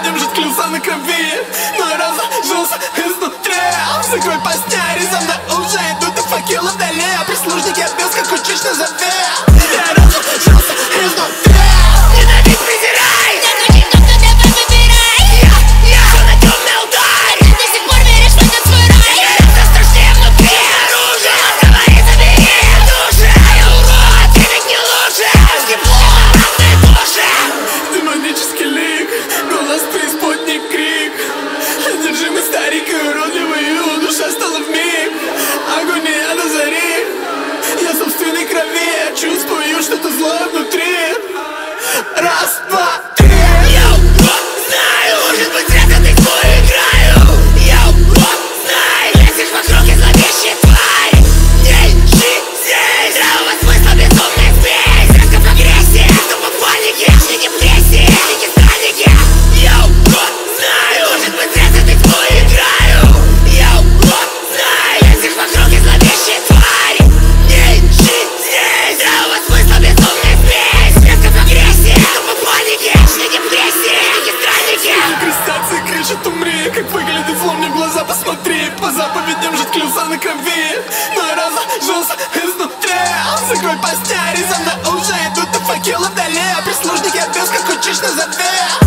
держит клюса на крови. Но я разожжался изнутри. Закрой постель, за мной уже идут и факелы вдали. Прислужники без как учишь на заве. Я разожжался изнутри. Ненавидь, презирай, нет других, кто тебя выбирай. Я на темный алтарь. Ты до сих пор веришь в этот свой рай. Это страшнее внутри. Оружие, говори, забери души. Я урод, ты ведь не лучше. Тепло, разные души. Демонический лик, голос преисподней крик. Одержимый старик и уродливый его душа стала вмиг. Агония до зари. Я собственной крови чувствую что-то злое внутри. Раз, два, три. Я урод, знаю, может быть зря ты твою играю. Я урод, знаю, лезешь вокруг и зловещая тварь. Не ищи здесь здравого смысла, безумная спесь. Резко в агрессии, тупо в панике, личной депрессии, великие странники. Я урод, знаю, может быть зря ты твою играю. Я урод, знаю, лезешь вокруг и зловещая тварь. Не ищи здесь здравого смысла, безумная спесь. Резко в агрессии, тупо в панике, личной депрессии, великие странники. Крестятся и кричат умри. Как выглядит зло, мне в глаза посмотри. По заповедям жить клюса на крови. Но я разожжался изнутри. Закрой постель, за мной уже идут и факелы вдали. Прислужники без как учишь на заве.